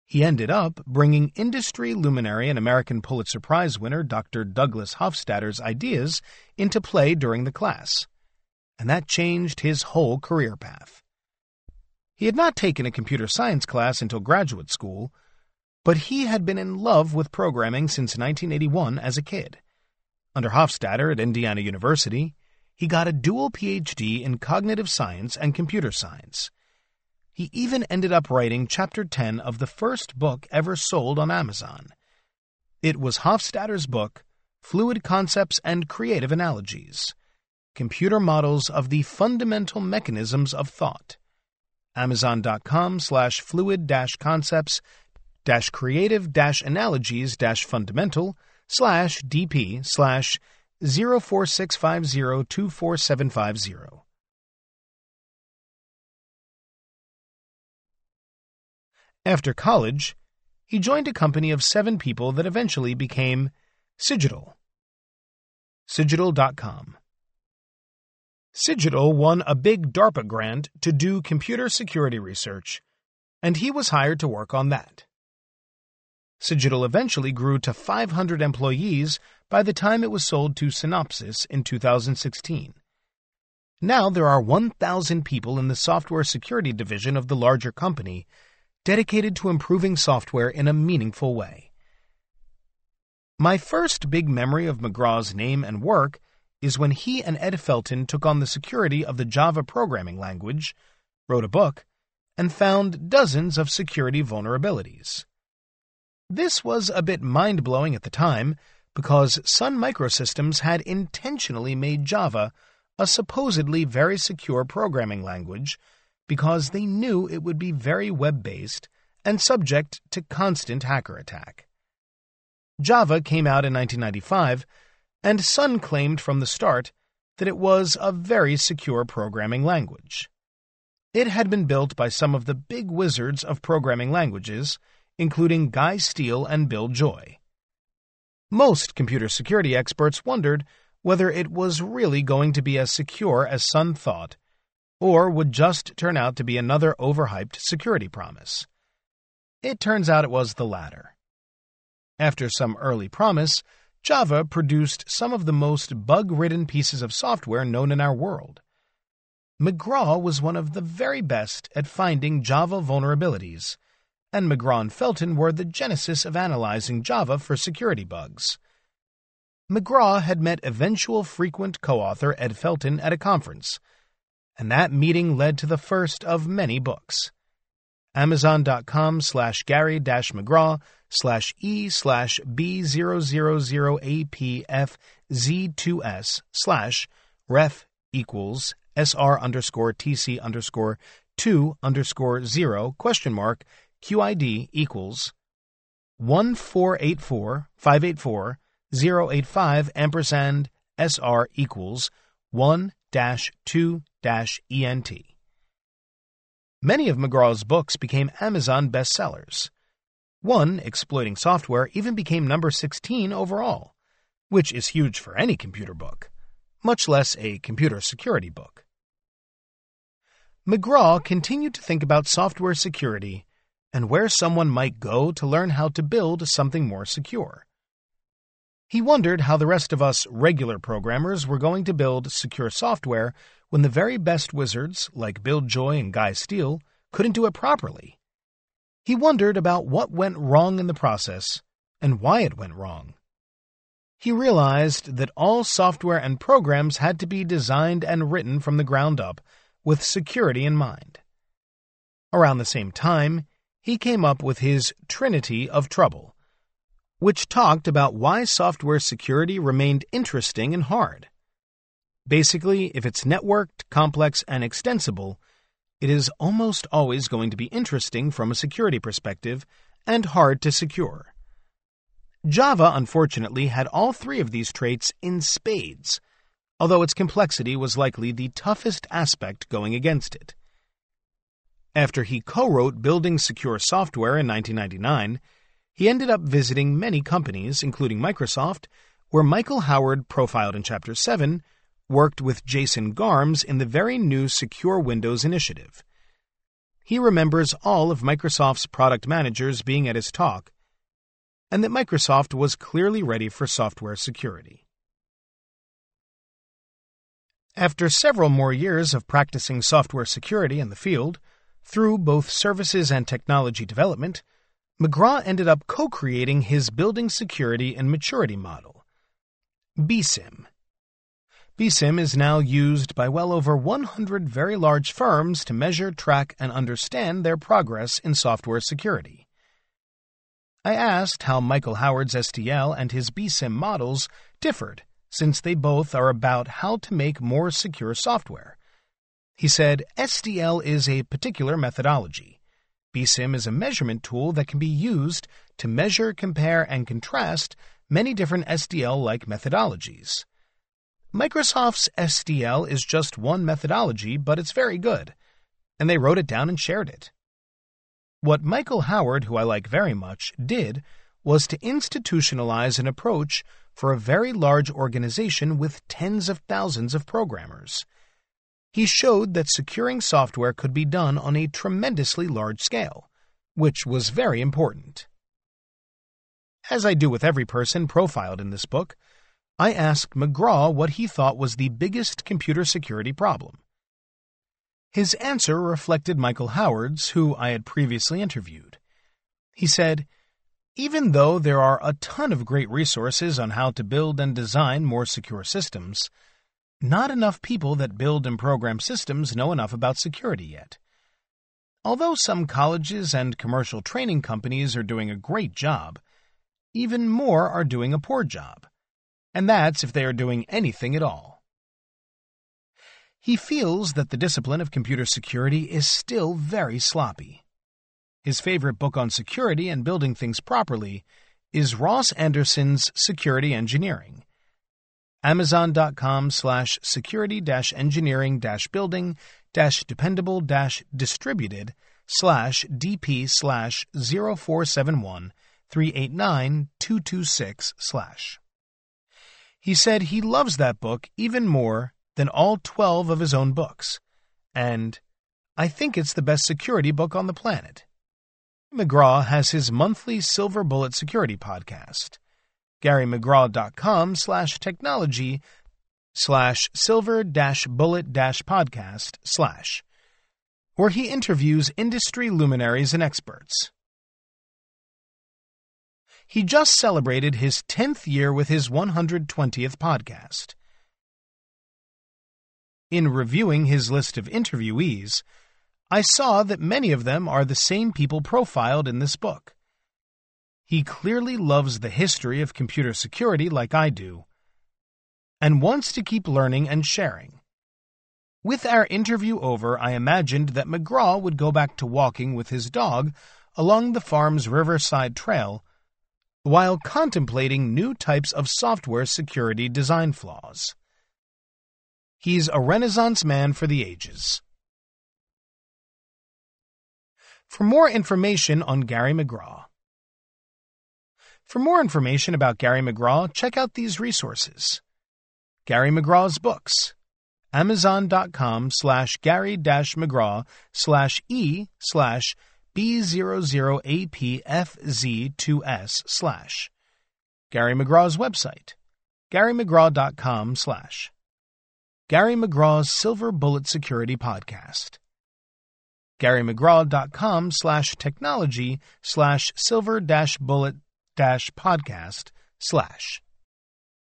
He ended up bringing industry luminary and American Pulitzer Prize winner Dr. Douglas Hofstadter's ideas into play during the class, and that changed his whole career path. He had not taken a computer science class until graduate school, but he had been in love with programming since 1981 as a kid. Under Hofstadter at Indiana University, he got a dual PhD in cognitive science and computer science. He even ended up writing Chapter 10 of the first book ever sold on Amazon. It was Hofstadter's book, Fluid Concepts and Creative Analogies, Computer Models of the Fundamental Mechanisms of Thought. Amazon.com/fluid-analogies-fundamental/DP/046502475. After college, he joined a company of 7 people that eventually became Cigital. Cigital.com. Cigital won a big DARPA grant to do computer security research, and he was hired to work on that. Cigital eventually grew to 500 employees by the time it was sold to Synopsys in 2016. Now there are 1,000 people in the software security division of the larger company, dedicated to improving software in a meaningful way. My first big memory of McGraw's name and work is when he and Ed Felten took on the security of the Java programming language, wrote a book, and found dozens of security vulnerabilities. This was a bit mind-blowing at the time because Sun Microsystems had intentionally made Java a supposedly very secure programming language because they knew it would be very web-based and subject to constant hacker attack. Java came out in 1995, and Sun claimed from the start that it was a very secure programming language. It had been built by some of the big wizards of programming languages, including Guy Steele and Bill Joy. Most computer security experts wondered whether it was really going to be as secure as Sun thought, or would just turn out to be another overhyped security promise. It turns out it was the latter. After some early promise, Java produced some of the most bug-ridden pieces of software known in our world. McGraw was one of the very best at finding Java vulnerabilities, and McGraw and Felten were the genesis of analyzing Java for security bugs. McGraw had met eventual frequent co-author Ed Felten at a conference, and that meeting led to the first of many books. Amazon.com/Gary-McGraw/E/B000AP-Z2S/ref=SR_TC_2_085$N. Many of McGraw's books became Amazon bestsellers. One, Exploiting Software, even became number 16 overall, which is huge for any computer book, much less a computer security book. McGraw continued to think about software security and where someone might go to learn how to build something more secure. He wondered how the rest of us regular programmers were going to build secure software when the very best wizards, like Bill Joy and Guy Steele, couldn't do it properly. He wondered about what went wrong in the process and why it went wrong. He realized that all software and programs had to be designed and written from the ground up with security in mind. Around the same time, he came up with his Trinity of Trouble, which talked about why software security remained interesting and hard. Basically, if it's networked, complex, and extensible, it is almost always going to be interesting from a security perspective and hard to secure. Java, unfortunately, had all 3 of these traits in spades, although its complexity was likely the toughest aspect going against it. After he co-wrote Building Secure Software in 1999, he ended up visiting many companies, including Microsoft, where Michael Howard, profiled in Chapter 7, worked with Jason Garms in the very new Secure Windows initiative. He remembers all of Microsoft's product managers being at his talk, and that Microsoft was clearly ready for software security. After several more years of practicing software security in the field, through both services and technology development, McGraw ended up co-creating his Building Security and Maturity model, BSIM. BSIM is now used by well over 100 very large firms to measure, track, and understand their progress in software security. I asked how Michael Howard's SDL and his BSIM models differed, since they both are about how to make more secure software. He said, SDL is a particular methodology. BSIM is a measurement tool that can be used to measure, compare, and contrast many different SDL-like methodologies. Microsoft's SDL is just one methodology, but it's very good, and they wrote it down and shared it. What Michael Howard, who I like very much, did was to institutionalize an approach for a very large organization with tens of thousands of programmers. He showed that securing software could be done on a tremendously large scale, which was very important. As I do with every person profiled in this book, I asked McGraw what he thought was the biggest computer security problem. His answer reflected Michael Howard's, who I had previously interviewed. He said, even though there are a ton of great resources on how to build and design more secure systems, not enough people that build and program systems know enough about security yet. Although some colleges and commercial training companies are doing a great job, even more are doing a poor job. And that's if they are doing anything at all. He feels that the discipline of computer security is still very sloppy. His favorite book on security and building things properly is Ross Anderson's Security Engineering. Amazon.com/security-engineering-building-dependable-distributed/DP/04713892226/. He said he loves that book even more than all 12 of his own books, and I think it's the best security book on the planet. McGraw has his monthly Silver Bullet Security podcast, GaryMcGraw.com/technology/silver-bullet-podcast/, where he interviews industry luminaries and experts. He just celebrated his 10th year with his 120th podcast. In reviewing his list of interviewees, I saw that many of them are the same people profiled in this book. He clearly loves the history of computer security like I do, and wants to keep learning and sharing. With our interview over, I imagined that McGraw would go back to walking with his dog along the farm's riverside trail while contemplating new types of software security design flaws. He's a Renaissance man for the ages. For more information on Gary McGraw. For more information about Gary McGraw, check out these resources. Gary McGraw's books. Amazon.com/Gary-McGraw/E/B00APFZ2S/. Gary McGraw's website. GaryMcGraw.com/. Gary McGraw's Silver Bullet Security Podcast. GaryMcGraw.com/technology/silver-bullet-podcast/.